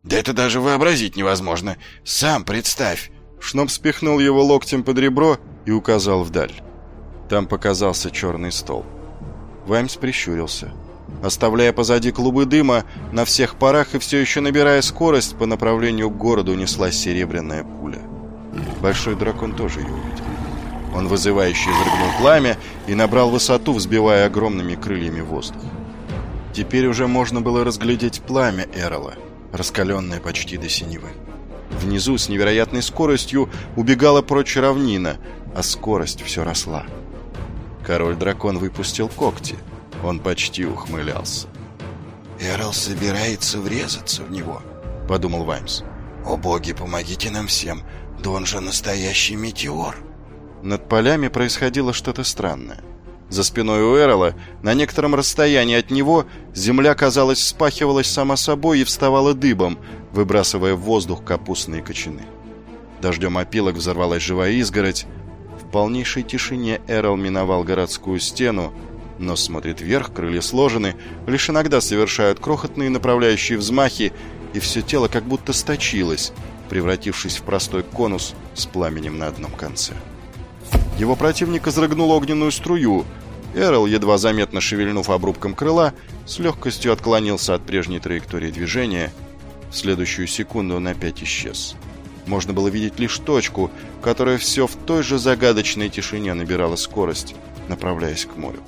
Да это даже вообразить невозможно. Сам представь. Шноб спихнул его локтем под ребро и указал вдаль. Там показался черный стол. Ваймс прищурился. Оставляя позади клубы дыма, на всех парах и все еще набирая скорость, по направлению к городу неслась серебряная пуля. Большой дракон тоже ее увидел. Он вызывающе изрыгнул пламя и набрал высоту, взбивая огромными крыльями воздух. Теперь уже можно было разглядеть пламя Эрола, раскаленное почти до синевы. Внизу с невероятной скоростью убегала прочь равнина, а скорость все росла. Король-дракон выпустил когти. Он почти ухмылялся. «Эрол собирается врезаться в него», — подумал Ваймс. «О боги, помогите нам всем, да он же настоящий метеор». Над полями происходило что-то странное. За спиной у Эрола, на некотором расстоянии от него, земля, казалось, вспахивалась сама собой и вставала дыбом, выбрасывая в воздух капустные кочаны. Дождем опилок взорвалась живая изгородь. В полнейшей тишине Эрол миновал городскую стену, но смотрит вверх, крылья сложены, лишь иногда совершают крохотные направляющие взмахи, и все тело как будто сточилось, превратившись в простой конус с пламенем на одном конце. Его противник изрыгнул огненную струю. Эрол, едва заметно шевельнув обрубком крыла, с легкостью отклонился от прежней траектории движения. В следующую секунду он опять исчез. Можно было видеть лишь точку, которая все в той же загадочной тишине набирала скорость, направляясь к морю.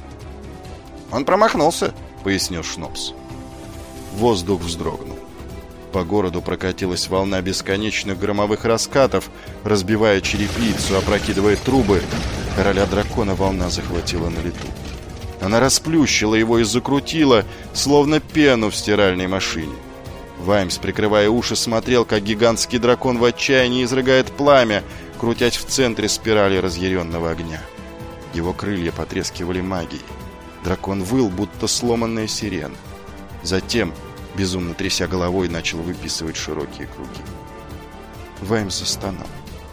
«Он промахнулся», — пояснил Шнобс. Воздух вздрогнул. По городу прокатилась волна бесконечных громовых раскатов, разбивая черепицу, опрокидывая трубы. Короля дракона волна захватила на лету. Она расплющила его и закрутила, словно пену в стиральной машине. Ваймс, прикрывая уши, смотрел, как гигантский дракон в отчаянии изрыгает пламя, крутясь в центре спирали разъяренного огня. Его крылья потрескивали магией. Дракон выл, будто сломанная сирена. Затем, безумно тряся головой, начал выписывать широкие круги. Ваймс застонал.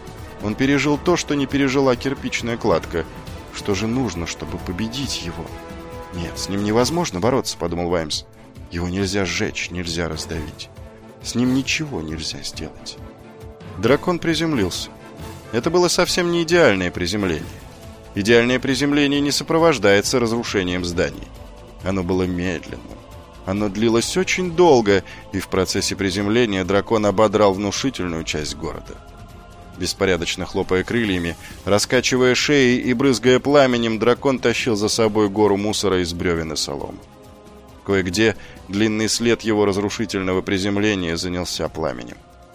Он пережил то, что не пережила кирпичная кладка. Что же нужно, чтобы победить его? Нет, с ним невозможно бороться, подумал Ваймс. Его нельзя сжечь, нельзя раздавить. С ним ничего нельзя сделать. Дракон приземлился. Это было совсем не идеальное приземление. Идеальное приземление не сопровождается разрушением зданий. Оно было медленным. Оно длилось очень долго, и в процессе приземления дракон ободрал внушительную часть города. Беспорядочно хлопая крыльями, раскачивая шеей и брызгая пламенем, дракон тащил за собой гору мусора из бревен и соломы. Кое-где длинный след его разрушительного приземления занялся пламенем.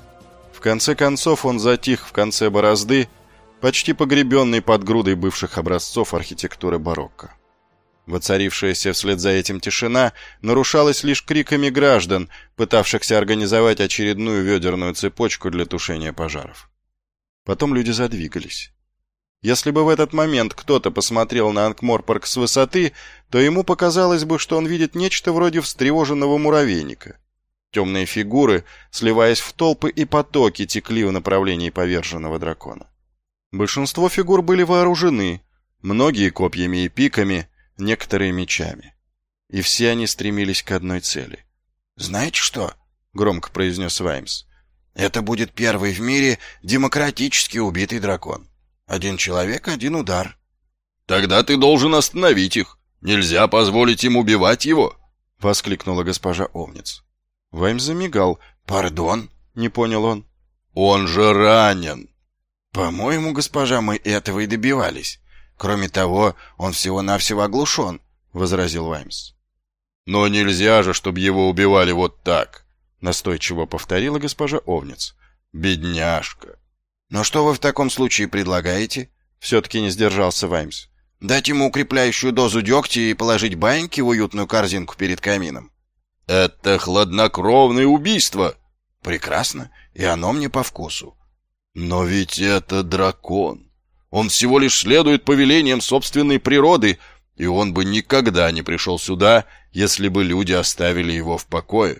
В конце концов он затих в конце борозды, почти погребенный под грудой бывших образцов архитектуры барокко. Воцарившаяся вслед за этим тишина нарушалась лишь криками граждан, пытавшихся организовать очередную ведерную цепочку для тушения пожаров. Потом люди задвигались. Если бы в этот момент кто-то посмотрел на Анкморпорк с высоты, то ему показалось бы, что он видит нечто вроде встревоженного муравейника. Темные фигуры, сливаясь в толпы и потоки, текли в направлении поверженного дракона. Большинство фигур были вооружены, многие копьями и пиками, некоторые мечами. И все они стремились к одной цели. «Знаете что?» — громко произнес Ваймс. «Это будет первый в мире демократически убитый дракон. Один человек, один удар». «Тогда ты должен остановить их. Нельзя позволить им убивать его!» — воскликнула госпожа Овниц. Ваймс замигал. «Пардон?» — не понял он. «Он же ранен!» «По-моему, госпожа, мы этого и добивались. Кроме того, он всего-навсего оглушен», — возразил Ваймс. «Но нельзя же, чтобы его убивали вот так!» — настойчиво повторила госпожа Овниц. «Бедняжка!» «Но что вы в таком случае предлагаете?» — все-таки не сдержался Ваймс. «Дать ему укрепляющую дозу дегтя и положить баиньки в уютную корзинку перед камином?» «Это хладнокровное убийство!» «Прекрасно, и оно мне по вкусу». «Но ведь это дракон. Он всего лишь следует повелениям собственной природы, и он бы никогда не пришел сюда, если бы люди оставили его в покое».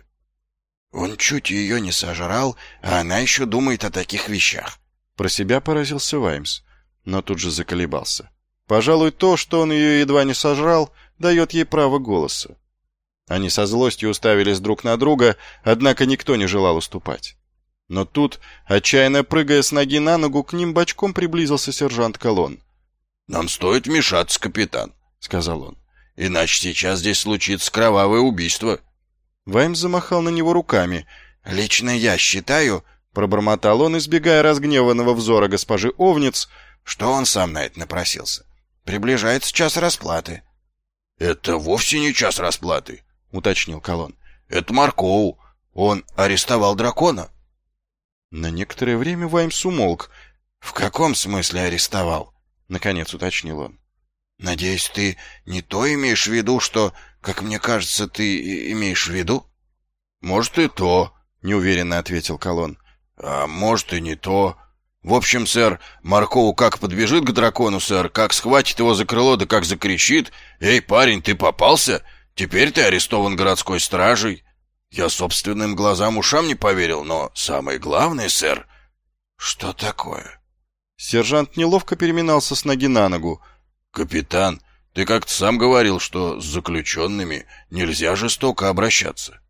«Он чуть ее не сожрал, а она еще думает о таких вещах». Про себя поразился Ваймс, но тут же заколебался. Пожалуй, то, что он ее едва не сожрал, дает ей право голоса. Они со злостью уставились друг на друга, однако никто не желал уступать. Но тут, отчаянно прыгая с ноги на ногу, к ним бочком приблизился сержант Колон. «Нам стоит вмешаться, капитан», — сказал он. «Иначе сейчас здесь случится кровавое убийство». Ваймс замахал на него руками. «Лично я считаю», — пробормотал он, избегая разгневанного взора госпожи Овниц, что он сам на это напросился. «Приближается час расплаты». «Это вовсе не час расплаты», — уточнил Колон. «Это Маркоу. Он арестовал дракона». На некоторое время Ваймс умолк. «В каком смысле арестовал?» — наконец уточнил он. «Надеюсь, ты не то имеешь в виду, что, как мне кажется, ты имеешь в виду?» «Может, и то», — неуверенно ответил Колон. «А может, и не то. В общем, сэр, Маркоу как подбежит к дракону, сэр, как схватит его за крыло, да как закричит: «Эй, парень, ты попался? Теперь ты арестован городской стражей». Я собственным глазам ушам не поверил, но самое главное, сэр...» «Что такое?» Сержант неловко переминался с ноги на ногу. «Капитан, ты как-то сам говорил, что с заключенными нельзя жестоко обращаться».